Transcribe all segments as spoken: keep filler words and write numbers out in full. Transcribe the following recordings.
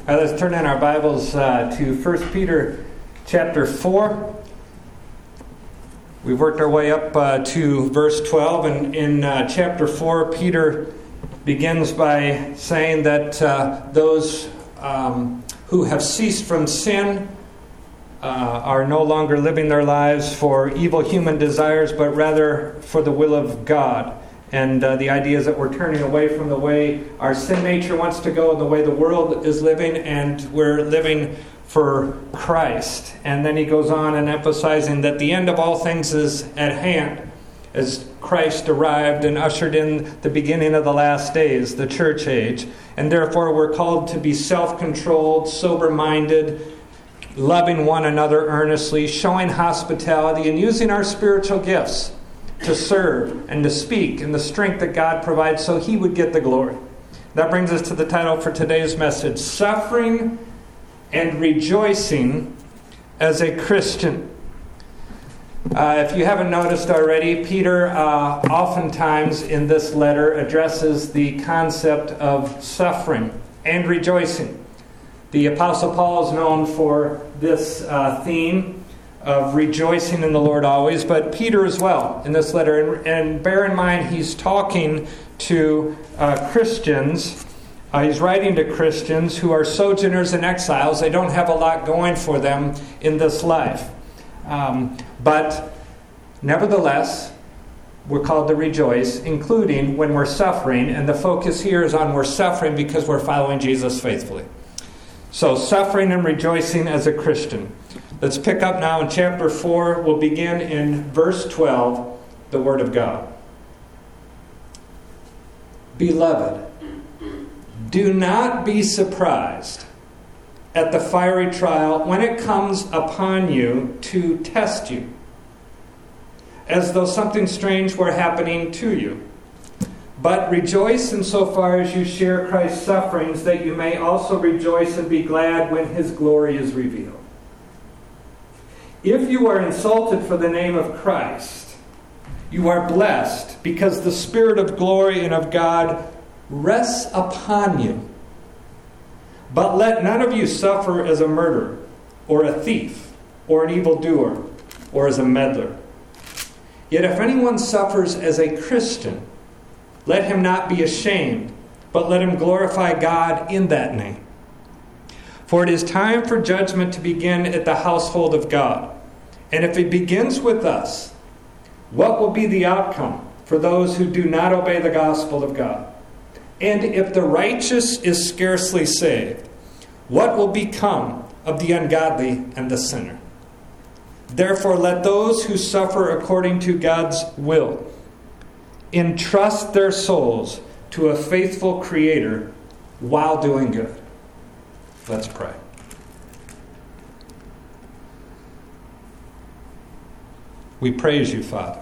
All right, let's turn in our Bibles uh, to First Peter chapter four. We've worked our way up uh, to verse twelve, and in uh, chapter four, Peter begins by saying that uh, those um, who have ceased from sin uh, are no longer living their lives for evil human desires, but rather for the will of God. And uh, the idea is that we're turning away from the way our sin nature wants to go and the way the world is living, and we're living for Christ. And then he goes on and emphasizing that the end of all things is at hand, as Christ arrived and ushered in the beginning of the last days, the church age. And therefore we're called to be self-controlled, sober-minded, loving one another earnestly, showing hospitality, and using our spiritual gifts to serve and to speak in the strength that God provides so He would get the glory. That brings us to the title for today's message, Suffering and Rejoicing as a Christian. Uh, if you haven't noticed already, Peter uh, oftentimes in this letter addresses the concept of suffering and rejoicing. The Apostle Paul is known for this uh, theme of rejoicing in the Lord always, but Peter as well in this letter. And, and bear in mind, he's talking to uh, Christians. Uh, he's writing to Christians who are sojourners and exiles. They don't have a lot going for them in this life. Um, but nevertheless, we're called to rejoice, including when we're suffering. And the focus here is on we're suffering because we're following Jesus faithfully. So, suffering and rejoicing as a Christian. Let's pick up now in chapter four. We'll begin in verse twelve, the Word of God. Beloved, do not be surprised at the fiery trial when it comes upon you to test you, as though something strange were happening to you. But rejoice insofar as you share Christ's sufferings, that you may also rejoice and be glad when His glory is revealed. If you are insulted for the name of Christ, you are blessed, because the Spirit of glory and of God rests upon you. But let none of you suffer as a murderer, or a thief, or an evildoer, or as a meddler. Yet if anyone suffers as a Christian, let him not be ashamed, but let him glorify God in that name. For it is time for judgment to begin at the household of God. And if it begins with us, what will be the outcome for those who do not obey the gospel of God? And if the righteous is scarcely saved, what will become of the ungodly and the sinner? Therefore, let those who suffer according to God's will entrust their souls to a faithful Creator while doing good. Let's pray. We praise you, Father,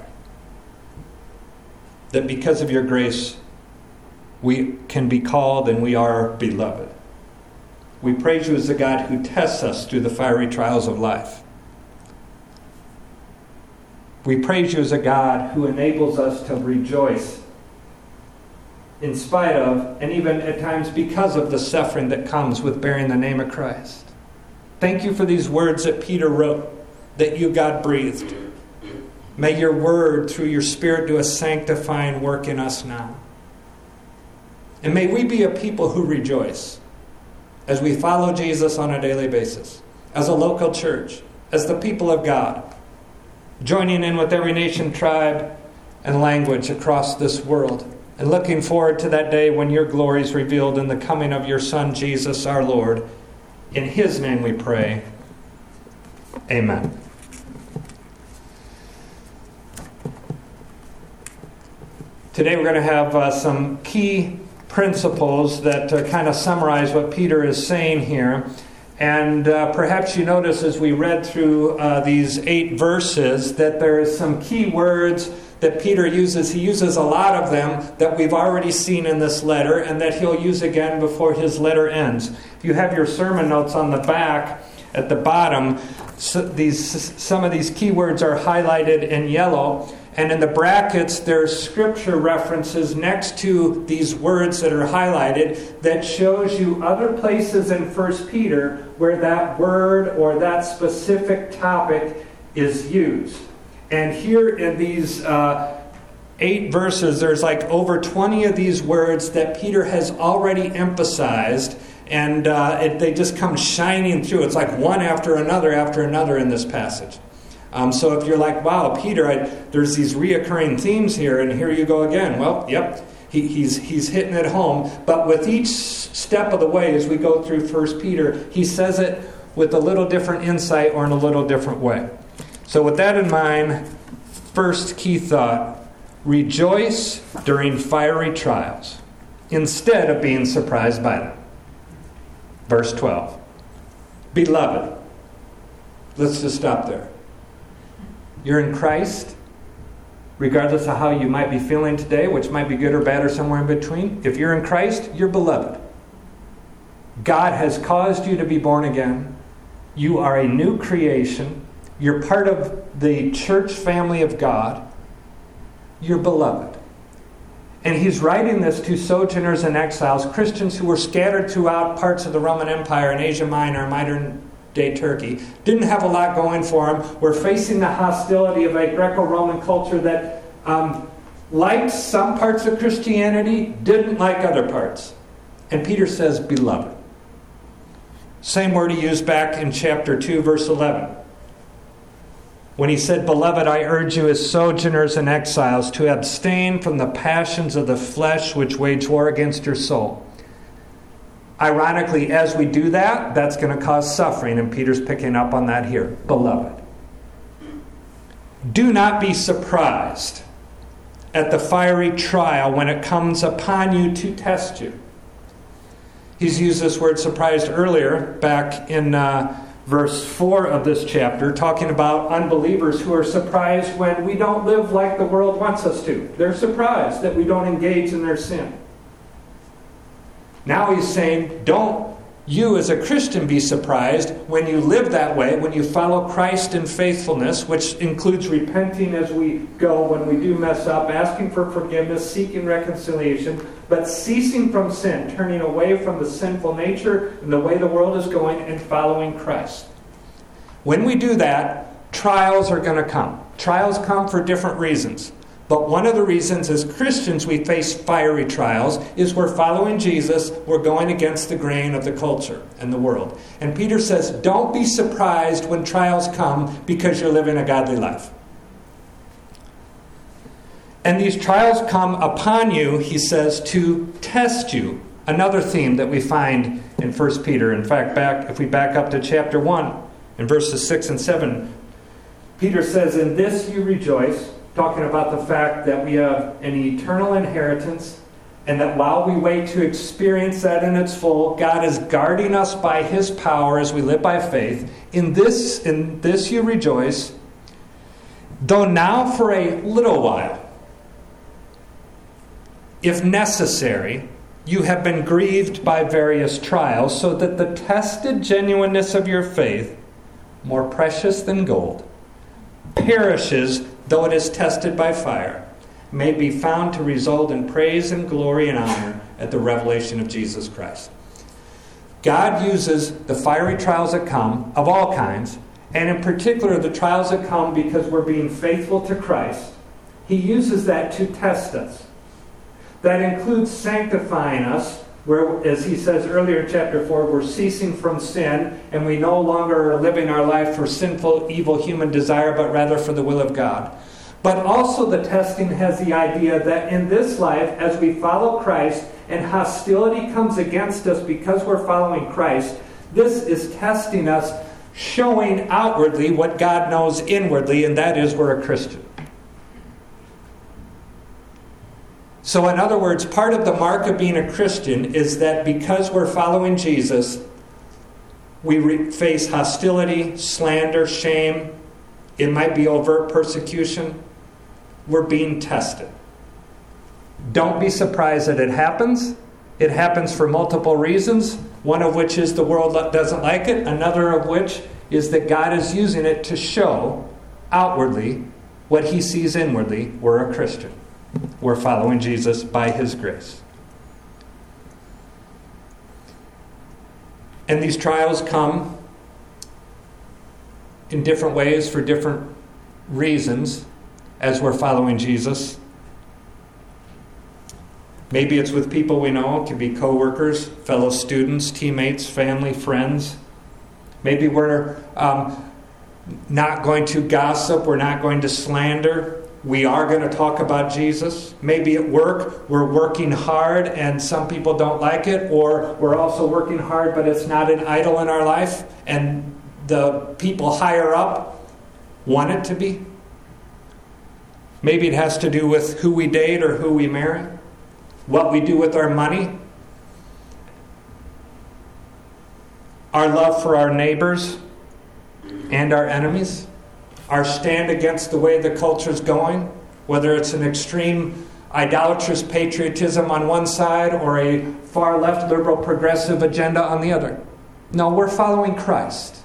that because of your grace, we can be called and we are beloved. We praise you as the God who tests us through the fiery trials of life. We praise you as a God who enables us to rejoice in spite of, and even at times because of, the suffering that comes with bearing the name of Christ. Thank you for these words that Peter wrote, that you, God, breathed. May your word, through your Spirit, do a sanctifying work in us now. And may we be a people who rejoice as we follow Jesus on a daily basis, as a local church, as the people of God, joining in with every nation, tribe, and language across this world, and looking forward to that day when your glory is revealed in the coming of your Son, Jesus our Lord. In His name we pray. Amen. Today we're going to have uh, some key principles that uh, kind of summarize what Peter is saying here. And uh, perhaps you notice as we read through uh, these eight verses that there is some key words that Peter uses. He uses a lot of them that we've already seen in this letter and that he'll use again before his letter ends. If you have your sermon notes on the back, at the bottom, so these some of these key words are highlighted in yellow. And in the brackets, there's scripture references next to these words that are highlighted that shows you other places in First Peter where that word or that specific topic is used. And here in these uh, eight verses, there's like over twenty of these words that Peter has already emphasized, and uh, it, they just come shining through. It's like one after another after another in this passage. Um, so if you're like, wow, Peter, I, there's these reoccurring themes here, and here you go again. Well, yep, he, he's he's hitting it home. But with each step of the way as we go through First Peter, he says it with a little different insight or in a little different way. So with that in mind, first key thought, rejoice during fiery trials instead of being surprised by them. Verse twelve, beloved. Let's just stop there. You're in Christ, regardless of how you might be feeling today, which might be good or bad or somewhere in between. If you're in Christ, you're beloved. God has caused you to be born again. You are a new creation. You're part of the church family of God. You're beloved. And he's writing this to sojourners and exiles, Christians who were scattered throughout parts of the Roman Empire in Asia Minor, modern day Turkey, didn't have a lot going for them, were facing the hostility of a Greco-Roman culture that um, liked some parts of Christianity, didn't like other parts. And Peter says, beloved. Same word he used back in chapter two, verse eleven. When he said, beloved, I urge you as sojourners and exiles to abstain from the passions of the flesh which wage war against your soul. Ironically, as we do that, that's going to cause suffering, and Peter's picking up on that here. Beloved, do not be surprised at the fiery trial when it comes upon you to test you. He's used this word surprised earlier, back in uh, verse four of this chapter, talking about unbelievers who are surprised when we don't live like the world wants us to. They're surprised that we don't engage in their sin. Now he's saying, don't you as a Christian be surprised when you live that way, when you follow Christ in faithfulness, which includes repenting as we go when we do mess up, asking for forgiveness, seeking reconciliation, but ceasing from sin, turning away from the sinful nature and the way the world is going and following Christ. When we do that, trials are going to come. Trials come for different reasons. But one of the reasons as Christians we face fiery trials is we're following Jesus, we're going against the grain of the culture and the world. And Peter says, don't be surprised when trials come because you're living a godly life. And these trials come upon you, he says, to test you. Another theme that we find in First Peter. In fact, back if we back up to chapter one, in verses six and seven, Peter says, in this you rejoice, talking about the fact that we have an eternal inheritance, and that while we wait to experience that in its full, God is guarding us by his power as we live by faith. In this, in this you rejoice, though now for a little while, if necessary, you have been grieved by various trials, so that the tested genuineness of your faith, more precious than gold, perishes though it is tested by fire, may be found to result in praise and glory and honor at the revelation of Jesus Christ. God uses the fiery trials that come, of all kinds, and in particular the trials that come because we're being faithful to Christ. He uses that to test us. That includes sanctifying us, where, as he says earlier in chapter four, we're ceasing from sin, and we no longer are living our life for sinful, evil human desire, but rather for the will of God. But also the testing has the idea that in this life, as we follow Christ, and hostility comes against us because we're following Christ, this is testing us, showing outwardly what God knows inwardly, and that is we're a Christian. So in other words, part of the mark of being a Christian is that because we're following Jesus, we re- face hostility, slander, shame. It might be overt persecution. We're being tested. Don't be surprised that it happens. It happens for multiple reasons, one of which is the world doesn't like it, another of which is that God is using it to show outwardly what he sees inwardly, we're a Christian. We're following Jesus by his grace. And these trials come in different ways for different reasons as we're following Jesus. Maybe it's with people we know. It could be co-workers, fellow students, teammates, family, friends. Maybe we're um, not going to gossip. We're not going to slander. We are going to talk about Jesus. Maybe at work, we're working hard and some people don't like it. Or we're also working hard, but it's not an idol in our life. And the people higher up want it to be. Maybe it has to do with who we date or who we marry. What we do with our money. Our love for our neighbors and our enemies. Our stand against the way the culture's going, whether it's an extreme idolatrous patriotism on one side or a far left liberal progressive agenda on the other. No, we're following Christ.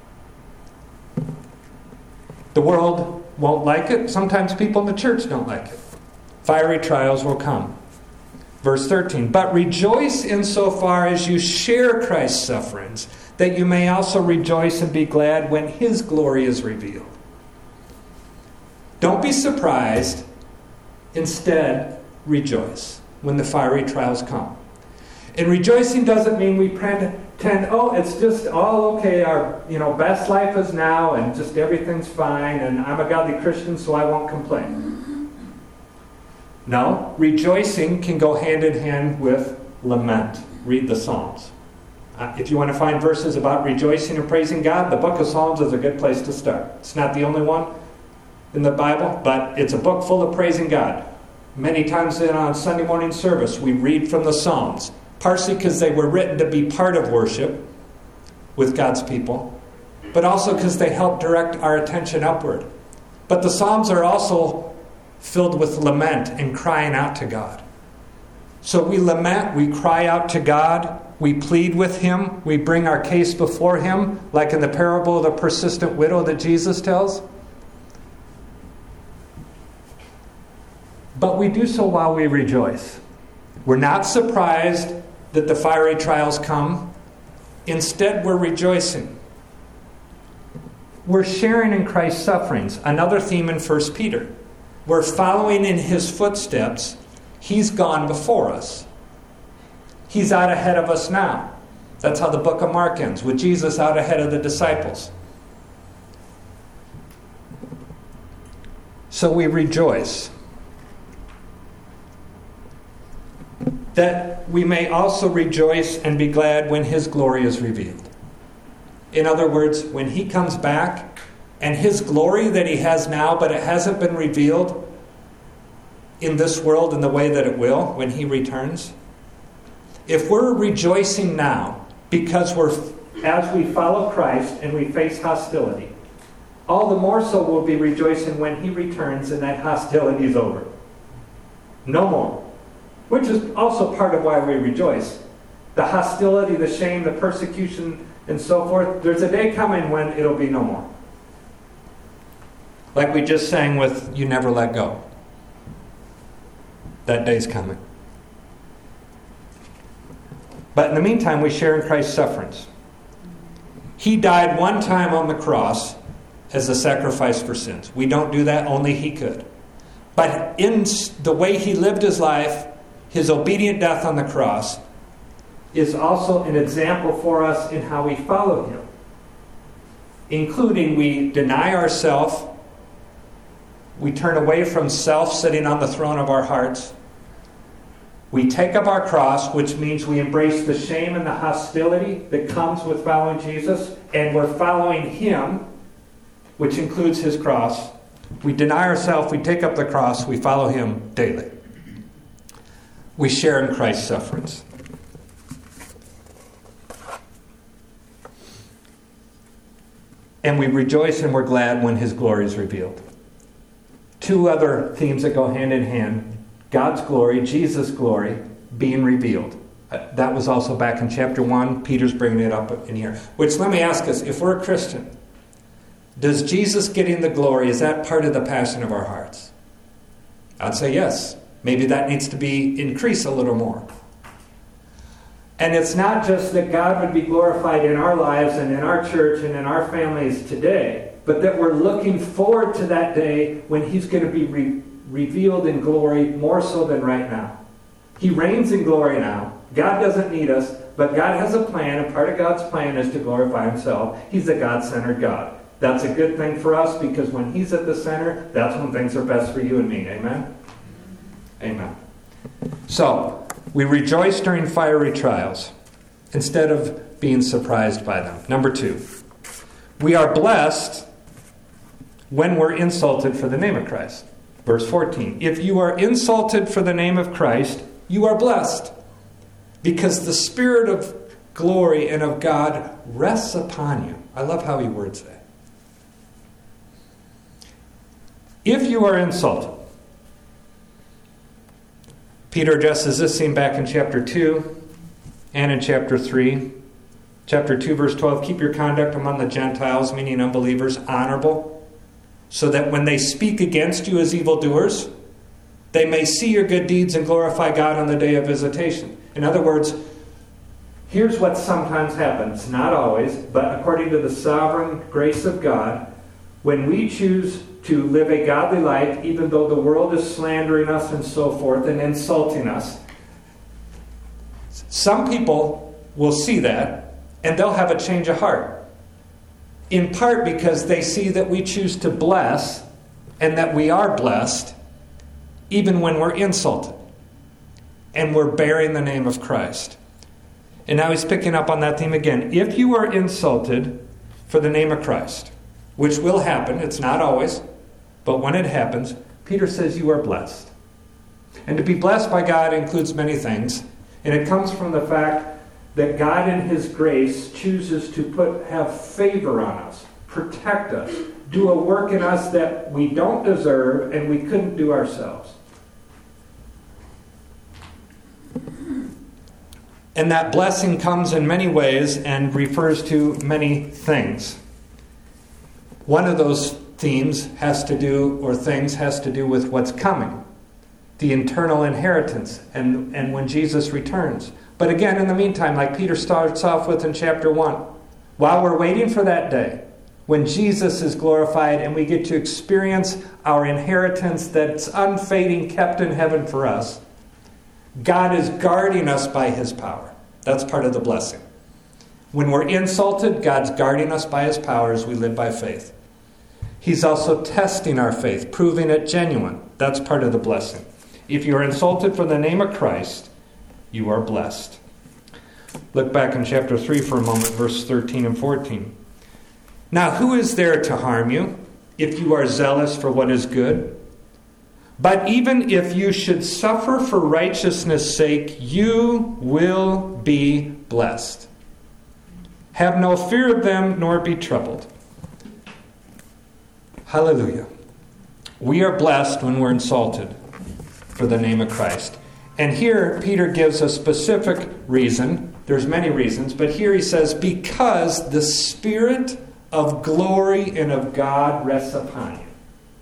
The world won't like it. Sometimes people in the church don't like it. Fiery trials will come. Verse thirteen, but rejoice insofar as you share Christ's sufferings, that you may also rejoice and be glad when his glory is revealed. Don't be surprised. Instead, rejoice when the fiery trials come. And rejoicing doesn't mean we pretend, oh, it's just all okay. Our you know best life is now, and just everything's fine, and I'm a godly Christian, so I won't complain. No, rejoicing can go hand in hand with lament. Read the Psalms. Uh, if you want to find verses about rejoicing and praising God, the book of Psalms is a good place to start. It's not the only one in the Bible, but it's a book full of praising God. Many times in on Sunday morning service, we read from the Psalms, partially because they were written to be part of worship with God's people, but also because they help direct our attention upward. But the Psalms are also filled with lament and crying out to God. So we lament, we cry out to God, we plead with him, we bring our case before him, like in the parable of the persistent widow that Jesus tells. But we do so while we rejoice. We're not surprised that the fiery trials come. Instead, we're rejoicing. We're sharing in Christ's sufferings. Another theme in First Peter. We're following in his footsteps. He's gone before us. He's out ahead of us now. That's how the book of Mark ends, with Jesus out ahead of the disciples. So we rejoice. That we may also rejoice and be glad when his glory is revealed. In other words, when he comes back and his glory that he has now, but it hasn't been revealed in this world in the way that it will when he returns. If we're rejoicing now because we're, as we follow Christ and we face hostility, all the more so we'll be rejoicing when he returns and that hostility is over. No more. Which is also part of why we rejoice. The hostility, the shame, the persecution, and so forth. There's a day coming when it'll be no more. Like we just sang with You Never Let Go. That day's coming. But in the meantime, we share in Christ's sufferings. He died one time on the cross as a sacrifice for sins. We don't do that, only he could. But in the way he lived his life, his obedient death on the cross is also an example for us in how we follow him. Including we deny ourselves, we turn away from self sitting on the throne of our hearts. We take up our cross, which means we embrace the shame and the hostility that comes with following Jesus, and we're following him, which includes his cross. We deny ourselves, we take up the cross, we follow him daily. We share in Christ's sufferings. And we rejoice and we're glad when his glory is revealed. Two other themes that go hand in hand. God's glory, Jesus' glory, being revealed. That was also back in chapter one. Peter's bringing it up in here. Which, let me ask us, if we're a Christian, Does Jesus getting the glory, is that part of the passion of our hearts? I'd say yes. Maybe that needs to be increased a little more. And it's not just that God would be glorified in our lives and in our church and in our families today, but that we're looking forward to that day when He's going to be re- revealed in glory more so than right now. He reigns in glory now. God doesn't need us, but God has a plan, and part of God's plan is to glorify Himself. He's a God-centered God. That's a good thing for us, because when He's at the center, that's when things are best for you and me. Amen? Amen. So, we rejoice during fiery trials instead of being surprised by them. Number two, we are blessed when we're insulted for the name of Christ. Verse fourteen, if you are insulted for the name of Christ, you are blessed, because the Spirit of glory and of God rests upon you. I love how he words that. If you are insulted, Peter addresses this theme back in chapter two and in chapter three. Chapter two, verse twelve, keep your conduct among the Gentiles, meaning unbelievers, honorable, so that when they speak against you as evildoers, they may see your good deeds and glorify God on the day of visitation. In other words, here's what sometimes happens, not always, but according to the sovereign grace of God, when we choose to live a godly life, even though the world is slandering us and so forth and insulting us, some people will see that and they'll have a change of heart. In part because they see that we choose to bless and that we are blessed even when we're insulted and we're bearing the name of Christ. And now he's picking up on that theme again. If you are insulted for the name of Christ, which will happen, it's not always, but when it happens, Peter says you are blessed. And to be blessed by God includes many things. And it comes from the fact that God in His grace chooses to put have favor on us, protect us, do a work in us that we don't deserve and we couldn't do ourselves. And that blessing comes in many ways and refers to many things. One of those themes has to do, or things has to do with what's coming. The eternal inheritance and, and when Jesus returns. But again, in the meantime, like Peter starts off with in chapter one, while we're waiting for that day, when Jesus is glorified and we get to experience our inheritance that's unfading, kept in heaven for us, God is guarding us by His power. That's part of the blessing. When we're insulted, God's guarding us by His power as we live by faith. He's also testing our faith, proving it genuine. That's part of the blessing. If you are insulted for the name of Christ, you are blessed. Look back in chapter three for a moment, verse thirteen and fourteen. Now, who is there to harm you if you are zealous for what is good? But even if you should suffer for righteousness' sake, you will be blessed. Have no fear of them, nor be troubled. Hallelujah. We are blessed when we're insulted for the name of Christ. And here, Peter gives a specific reason. There's many reasons, but here he says, because the Spirit of glory and of God rests upon you.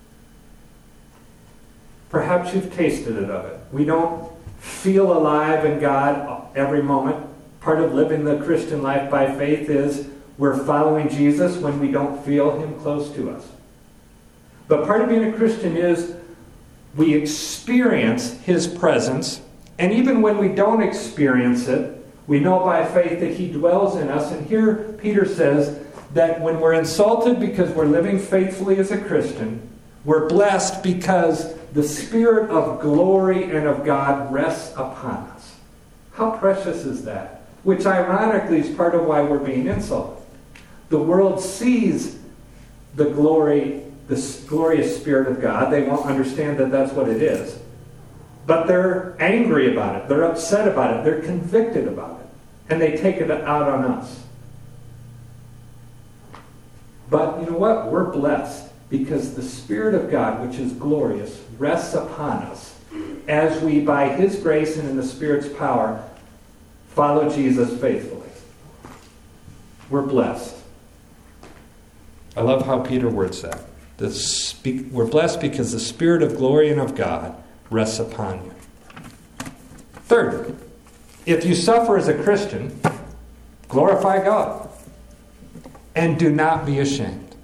Perhaps you've tasted it of it. We don't feel alive in God every moment. Part of living the Christian life by faith is we're following Jesus when we don't feel Him close to us. But part of being a Christian is we experience His presence, and even when we don't experience it, we know by faith that He dwells in us. And here Peter says that when we're insulted because we're living faithfully as a Christian, we're blessed because the Spirit of glory and of God rests upon us. How precious is that? Which ironically is part of why we're being insulted. The world sees the glory, the glorious Spirit of God. They won't understand that that's what it is. But they're angry about it. They're upset about it. They're convicted about it. And they take it out on us. But you know what? We're blessed because the Spirit of God, which is glorious, rests upon us as we, by His grace and in the Spirit's power, follow Jesus faithfully. We're blessed. I love how Peter words that. The spe- we're blessed because the Spirit of glory and of God rests upon you. Third, if you suffer as a Christian, glorify God and do not be ashamed.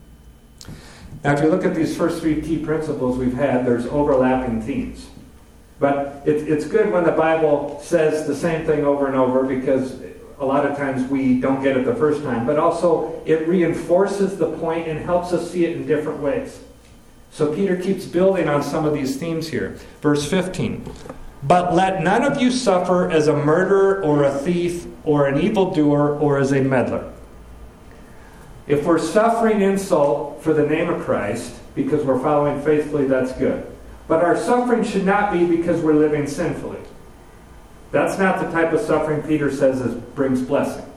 Now, if you look at these first three key principles we've had, there's overlapping themes. But it, it's good when the Bible says the same thing over and over, because a lot of times we don't get it the first time. But also it reinforces the point and helps us see it in different ways. So Peter keeps building on some of these themes here. Verse fifteen. But let none of you suffer as a murderer or a thief or an evildoer or as a meddler. If we're suffering insult for the name of Christ because we're following faithfully, that's good. But our suffering should not be because we're living sinfully. That's not the type of suffering Peter says is, brings blessing.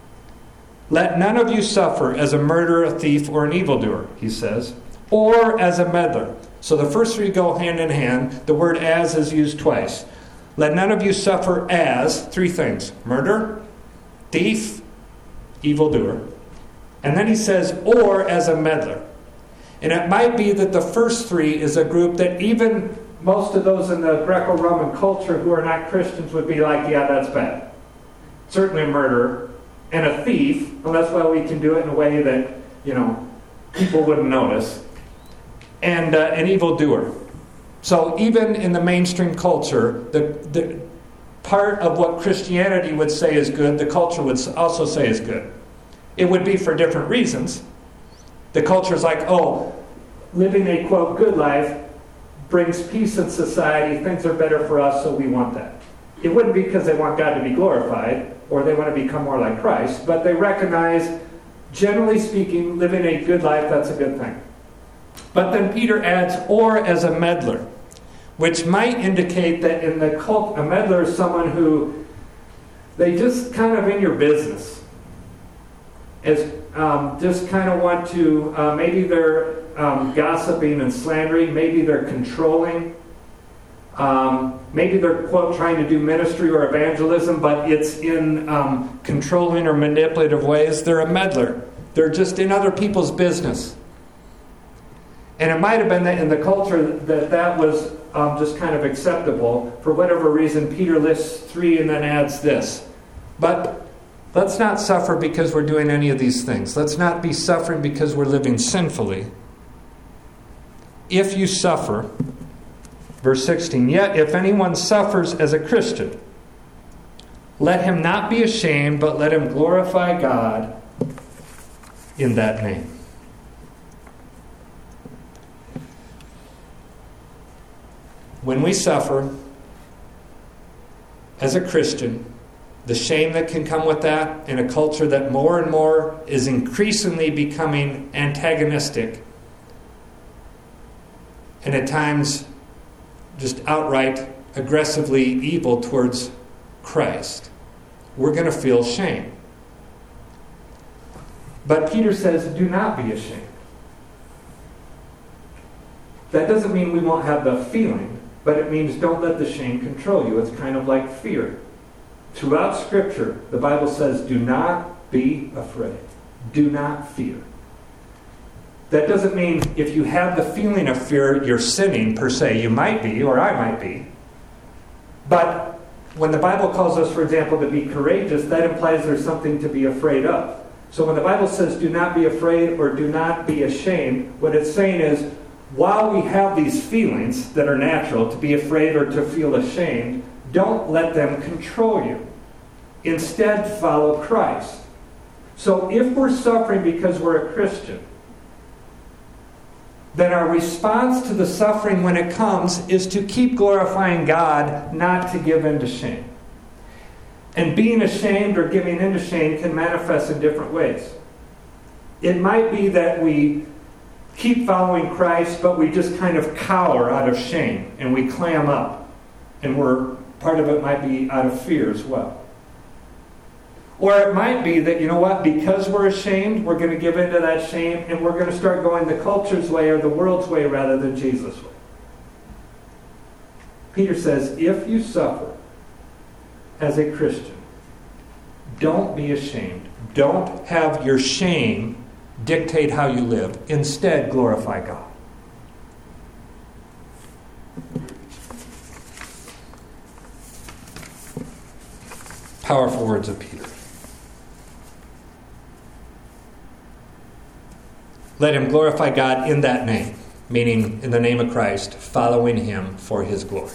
Let none of you suffer as a murderer, a thief, or an evildoer, he says, or as a meddler. So the first three go hand in hand. The word as is used twice. Let none of you suffer as, three things: murder, thief, evildoer. And then he says, or as a meddler. And it might be that the first three is a group that even most of those in the Greco-Roman culture who are not Christians would be like, yeah, that's bad. Certainly a murderer. And a thief, and that's why we can do it in a way that, you know, people wouldn't notice. And uh, an evildoer. So even in the mainstream culture, the, the part of what Christianity would say is good, the culture would also say is good. It would be for different reasons. The culture is like, oh, living a, quote, good life brings peace in society, things are better for us, so we want that. It wouldn't be because they want God to be glorified or they want to become more like Christ, but they recognize, generally speaking, living a good life, that's a good thing. But then Peter adds, or as a meddler, which might indicate that in the cult, a meddler is someone who, they just kind of in your business. As um, just kind of want to, uh, maybe they're um, gossiping and slandering, maybe they're controlling, um, maybe they're, quote, trying to do ministry or evangelism, but it's in um, controlling or manipulative ways. They're a meddler. They're just in other people's business. And it might have been that in the culture that that was um, just kind of acceptable. For whatever reason, Peter lists three and then adds this. But let's not suffer because we're doing any of these things. Let's not be suffering because we're living sinfully. If you suffer, verse sixteen, yet if anyone suffers as a Christian, let him not be ashamed, but let him glorify God in that name. When we suffer as a Christian, the shame that can come with that in a culture that more and more is increasingly becoming antagonistic and at times just outright aggressively evil towards Christ, we're going to feel shame. But Peter says, do not be ashamed. That doesn't mean we won't have the feeling. But it means don't let the shame control you. It's kind of like fear. Throughout Scripture, the Bible says, do not be afraid. Do not fear. That doesn't mean if you have the feeling of fear, you're sinning per se. You might be, or I might be. But when the Bible calls us, for example, to be courageous, that implies there's something to be afraid of. So when the Bible says do not be afraid or do not be ashamed, what it's saying is, while we have these feelings that are natural, to be afraid or to feel ashamed, don't let them control you. Instead, follow Christ. So if we're suffering because we're a Christian, then our response to the suffering when it comes is to keep glorifying God, not to give in to shame. And being ashamed or giving in to shame can manifest in different ways. It might be that we keep following Christ, but we just kind of cower out of shame and we clam up. And we're part of it might be out of fear as well. Or it might be that, you know what, because we're ashamed, we're going to give into that shame and we're going to start going the culture's way or the world's way rather than Jesus' way. Peter says, if you suffer as a Christian, don't be ashamed. Don't have your shame dictate how you live. Instead, glorify God. Powerful words of Peter. Let him glorify God in that name, meaning in the name of Christ, following him for his glory.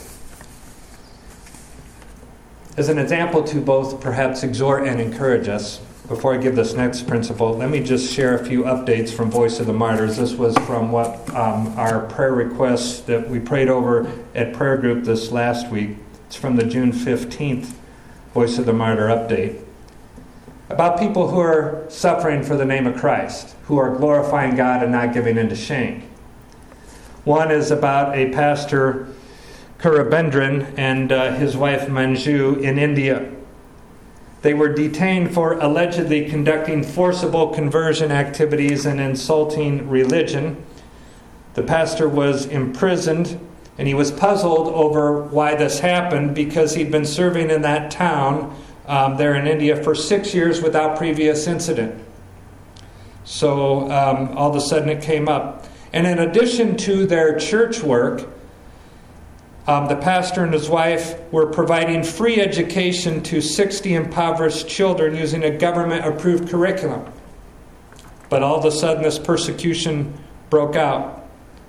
As an example to both perhaps exhort and encourage us, before I give this next principle, let me just share a few updates from Voice of the Martyrs. This was from what um, our prayer requests that we prayed over at prayer group this last week. It's from the June fifteenth Voice of the Martyr update. About people who are suffering for the name of Christ, who are glorifying God and not giving in to shame. One is about a pastor, Kurabendran, and uh, his wife Manju in India. They were detained for allegedly conducting forcible conversion activities and insulting religion. The pastor was imprisoned, and he was puzzled over why this happened because he'd been serving in that town Um, there in India for six years without previous incident. So um, all of a sudden it came up. And in addition to their church work, um, the pastor and his wife were providing free education to sixty impoverished children using a government-approved curriculum. But all of a sudden this persecution broke out.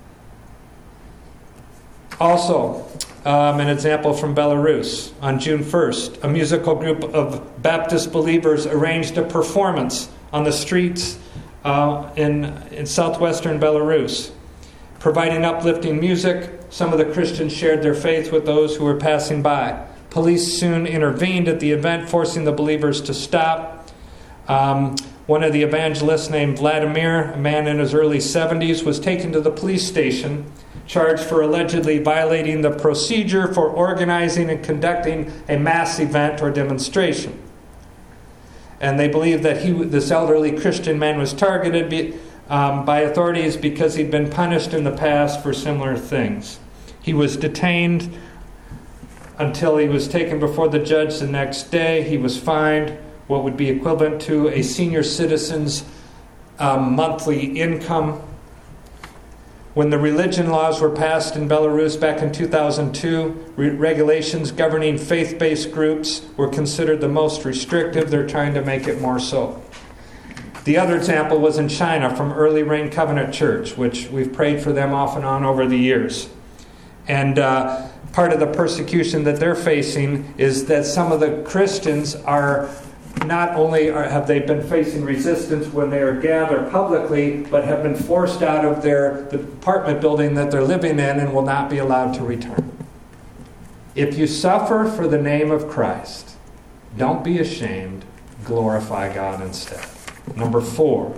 Also, Um, an example from Belarus. On June first, a musical group of Baptist believers arranged a performance on the streets uh, in, in southwestern Belarus, providing uplifting music. Some of the Christians shared their faith with those who were passing by. Police soon intervened at the event, forcing the believers to stop. Um, one of the evangelists, named Vladimir, a man in his early seventies, was taken to the police station, charged for allegedly violating the procedure for organizing and conducting a mass event or demonstration. And they believe that he, this elderly Christian man was targeted be, um, by authorities because he'd been punished in the past for similar things. He was detained until he was taken before the judge the next day. He was fined what would be equivalent to a senior citizen's um, monthly income. When the religion laws were passed in Belarus back in two thousand two, re- regulations governing faith-based groups were considered the most restrictive. They're trying to make it more so. The other example was in China from Early Rain Covenant Church, which we've prayed for them off and on over the years. And uh, part of the persecution that they're facing is that some of the Christians are not only are, have they been facing resistance when they are gathered publicly, but have been forced out of their the apartment building that they're living in and will not be allowed to return. If you suffer for the name of Christ, don't be ashamed. Glorify God instead. Number four,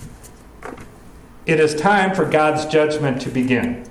it is time for God's judgment to begin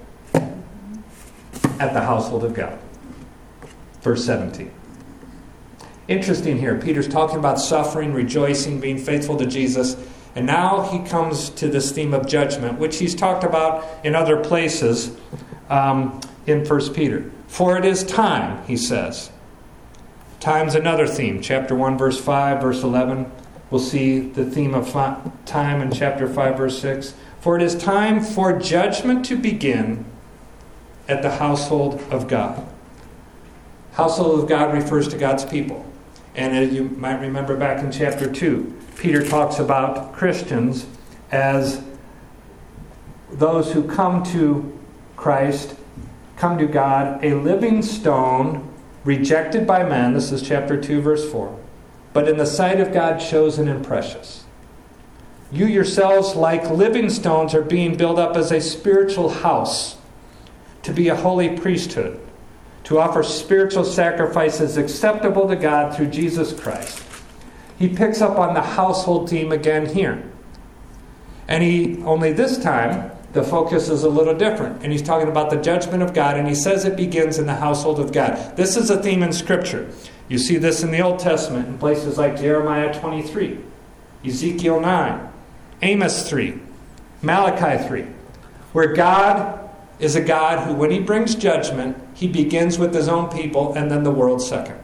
at the household of God. Verse seventeen. Interesting here. Peter's talking about suffering, rejoicing, being faithful to Jesus. And now he comes to this theme of judgment, which he's talked about in other places um, in First Peter. For it is time, he says. Time's another theme. Chapter one, verse five, verse eleven. We'll see the theme of time in chapter five, verse six. For it is time for judgment to begin at the household of God. Household of God refers to God's people. And as you might remember back in chapter two, Peter talks about Christians as those who come to Christ, come to God, a living stone, rejected by men. This is chapter two, verse four. But in the sight of God, chosen and precious. You yourselves, like living stones, are being built up as a spiritual house, to be a holy priesthood, to offer spiritual sacrifices acceptable to God through Jesus Christ. He picks up on the household theme again here. And he, only this time, the focus is a little different. And he's talking about the judgment of God, and he says it begins in the household of God. This is a theme in Scripture. You see this in the Old Testament in places like Jeremiah twenty-three, Ezekiel nine, Amos three, Malachi three, where God is a God who, when he brings judgment, he begins with his own people and then the world second.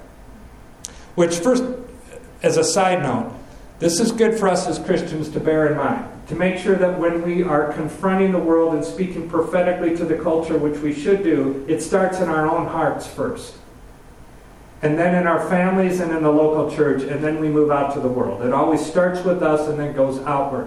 Which, first, as a side note, this is good for us as Christians to bear in mind. to make sure that when we are confronting the world and speaking prophetically to the culture, which we should do, it starts in our own hearts first. And then in our families and in the local church, and then we move out to the world. It always starts with us and then goes outward.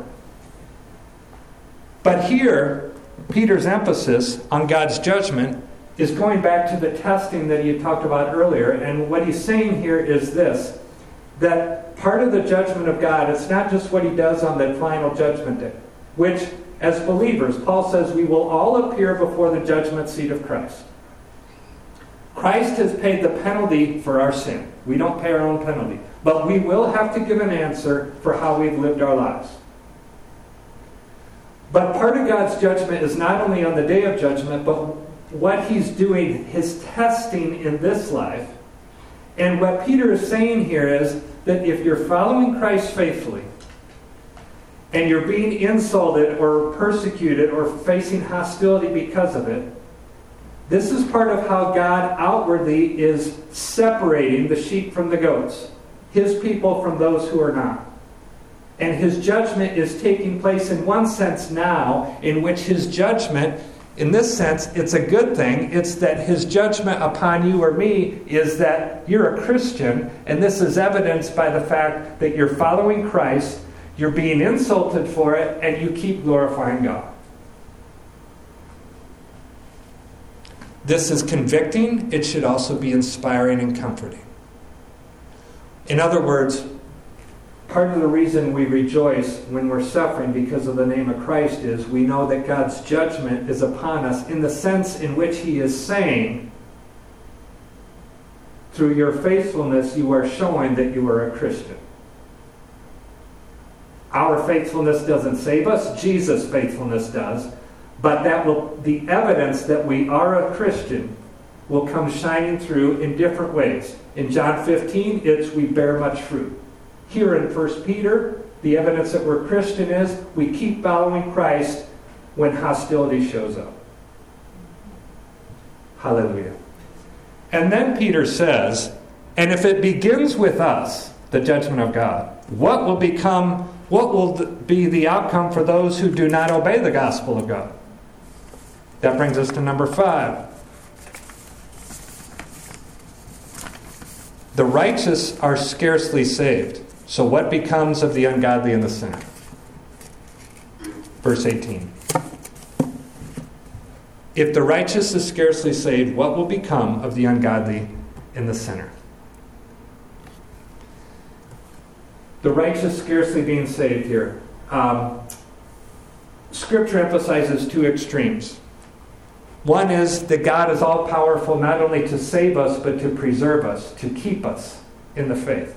But here, Peter's emphasis on God's judgment is going back to the testing that he talked about earlier. And what he's saying here is this, that part of the judgment of God, it's not just what he does on the final judgment day, which, as believers, Paul says we will all appear before the judgment seat of Christ. Christ has paid the penalty for our sin. We don't pay our own penalty. But we will have to give an answer for how we've lived our lives. But part of God's judgment is not only on the day of judgment, but what he's doing, his testing in this life. And what Peter is saying here is that if you're following Christ faithfully, and you're being insulted or persecuted or facing hostility because of it, this is part of how God outwardly is separating the sheep from the goats, his people from those who are not. And his judgment is taking place in one sense now, in which his judgment, in this sense, it's a good thing. It's that his judgment upon you or me is that you're a Christian, and this is evidenced by the fact that you're following Christ, you're being insulted for it, and you keep glorifying God. This is convicting. It should also be inspiring and comforting. In other words, part of the reason we rejoice when we're suffering because of the name of Christ is we know that God's judgment is upon us in the sense in which he is saying, through your faithfulness, you are showing that you are a Christian. Our faithfulness doesn't save us. Jesus' faithfulness does. But that will, the evidence that we are a Christian will come shining through in different ways. In John fifteen, it's we bear much fruit. Here in First Peter, the evidence that we're Christian is we keep following Christ when hostility shows up. Hallelujah. And then Peter says, and if it begins with us, the judgment of God, what will become, what will be the outcome for those who do not obey the gospel of God? That brings us to number five. The righteous are scarcely saved. So what becomes of the ungodly and the sinner? Verse eighteen. If the righteous is scarcely saved, what will become of the ungodly and the sinner? The righteous scarcely being saved here. Um, Scripture emphasizes two extremes. One is that God is all-powerful not only to save us, but to preserve us, to keep us in the faith.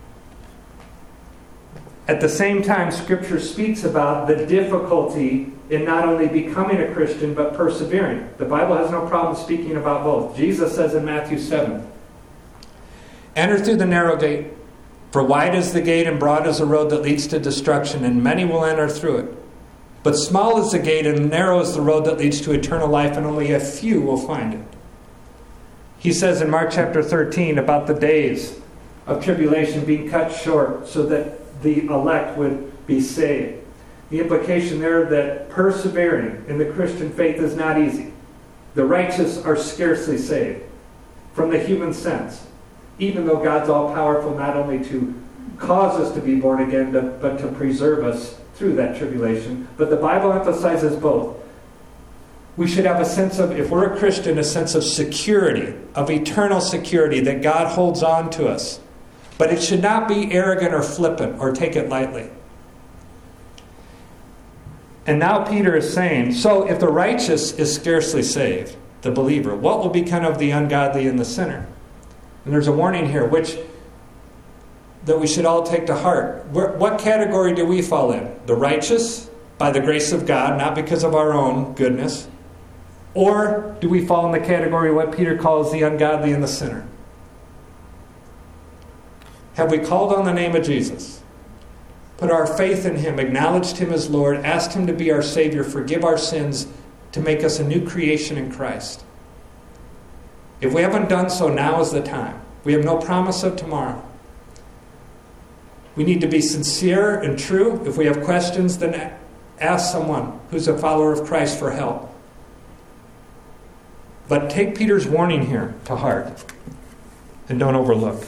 At the same time, Scripture speaks about the difficulty in not only becoming a Christian, but persevering. The Bible has no problem speaking about both. Jesus says in Matthew seven, enter through the narrow gate, for wide is the gate and broad is the road that leads to destruction, and many will enter through it. But small is the gate and narrow is the road that leads to eternal life, and only a few will find it. He says in Mark chapter thirteen about the days of tribulation being cut short so that the elect would be saved. The implication there that persevering in the Christian faith is not easy. The righteous are scarcely saved from the human sense, even though God's all-powerful not only to cause us to be born again, but, but to preserve us through that tribulation. But the Bible emphasizes both. We should have a sense of, if we're a Christian, a sense of security, of eternal security that God holds on to us. But it should not be arrogant or flippant or take it lightly. And now Peter is saying, so if the righteous is scarcely saved, the believer, what will become of the ungodly and the sinner? And there's a warning here, which that we should all take to heart. What category do we fall in? The righteous, by the grace of God, not because of our own goodness? Or do we fall in the category of what Peter calls the ungodly and the sinner? Have we called on the name of Jesus, put our faith in Him, acknowledged Him as Lord, asked Him to be our Savior, forgive our sins, to make us a new creation in Christ? If we haven't done so, now is the time. We have no promise of tomorrow. We need to be sincere and true. If we have questions, then Ask someone who's a follower of Christ for help. But take Peter's warning here to heart and don't overlook.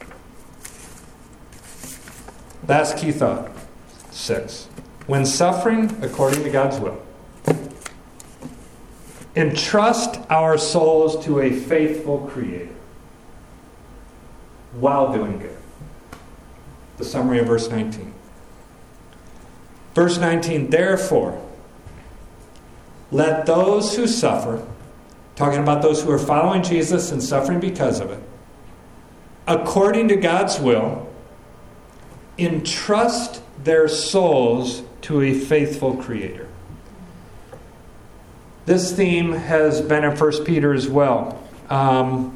Last key thought, six. When suffering according to God's will, entrust our souls to a faithful Creator while doing good. The summary of verse nineteen. Verse nineteen, therefore, let those who suffer, talking about those who are following Jesus and suffering because of it, according to God's will, entrust their souls to a faithful Creator. This theme has been in First Peter as well. Um,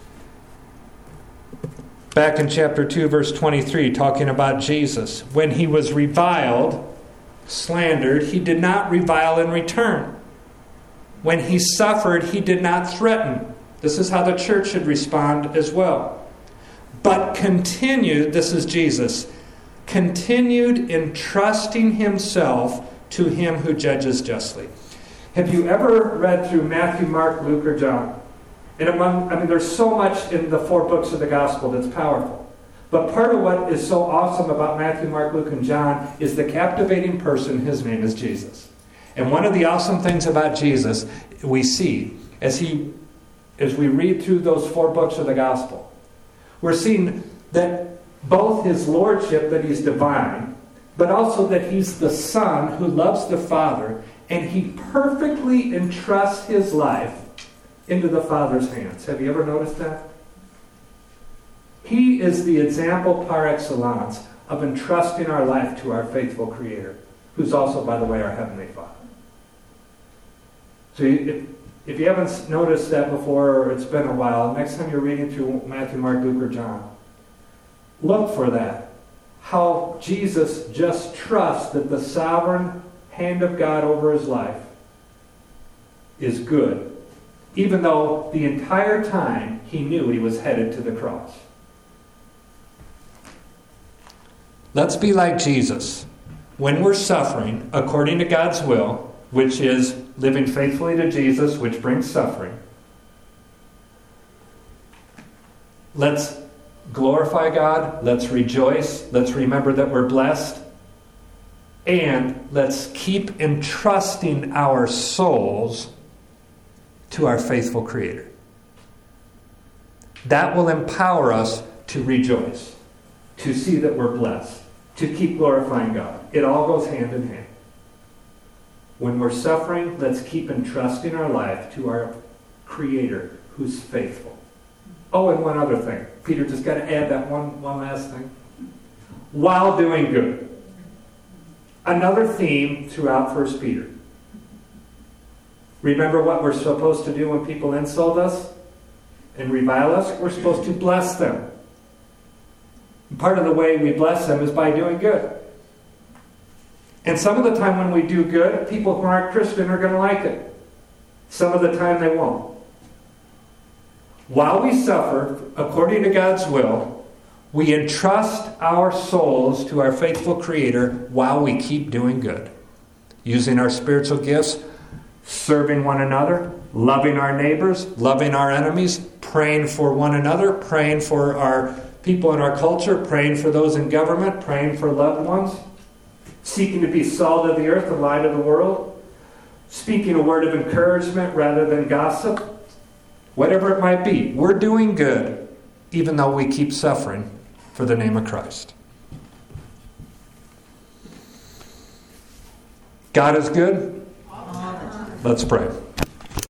back in chapter two, verse twenty-three, talking about Jesus. When he was reviled, slandered, he did not revile in return. When he suffered, he did not threaten. This is how the church should respond as well. But continued, this is Jesus, continued entrusting himself to him who judges justly. Have you ever read through Matthew, Mark, Luke, or John? And among, I mean, there's so much in the four books of the gospel that's powerful. But part of what is so awesome about Matthew, Mark, Luke, and John is the captivating person. His name is Jesus. And one of the awesome things about Jesus we see as he, as we read through those four books of the gospel, we're seeing that both his lordship, that he's divine, but also that he's the Son who loves the Father, and he perfectly entrusts his life into the Father's hands. Have you ever noticed that? He is the example par excellence of entrusting our life to our faithful Creator, who's also, by the way, our Heavenly Father. So if, if you haven't noticed that before, or it's been a while, next time you're reading through Matthew, Mark, Luke, or John, look for that. How Jesus just trusts that the sovereign hand of God over his life is good, even though the entire time he knew he was headed to the cross. Let's be like Jesus. When we're suffering according to God's will, which is living faithfully to Jesus, which brings suffering, let's glorify God, let's rejoice, let's remember that we're blessed, and let's keep entrusting our souls to our faithful Creator. That will empower us to rejoice, to see that we're blessed, to keep glorifying God. It all goes hand in hand. When we're suffering, let's keep entrusting our life to our Creator who's faithful. Oh, and one other thing. Peter just got to add that one, one last thing. While doing good. Another theme throughout First Peter. Remember what we're supposed to do when people insult us and revile us? We're supposed to bless them. And part of the way we bless them is by doing good. And some of the time when we do good, people who aren't Christian are going to like it. Some of the time they won't. While we suffer, according to God's will, we entrust our souls to our faithful Creator while we keep doing good. Using our spiritual gifts, serving one another, loving our neighbors, loving our enemies, praying for one another, praying for our people in our culture, praying for those in government, praying for loved ones, seeking to be salt of the earth, the light of the world, speaking a word of encouragement rather than gossip, whatever it might be. We're doing good, even though we keep suffering for the name of Christ. God is good. Let's pray.